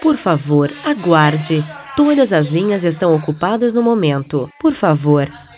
Por favor, aguarde. Todas as linhas estão ocupadas no momento. Por favor,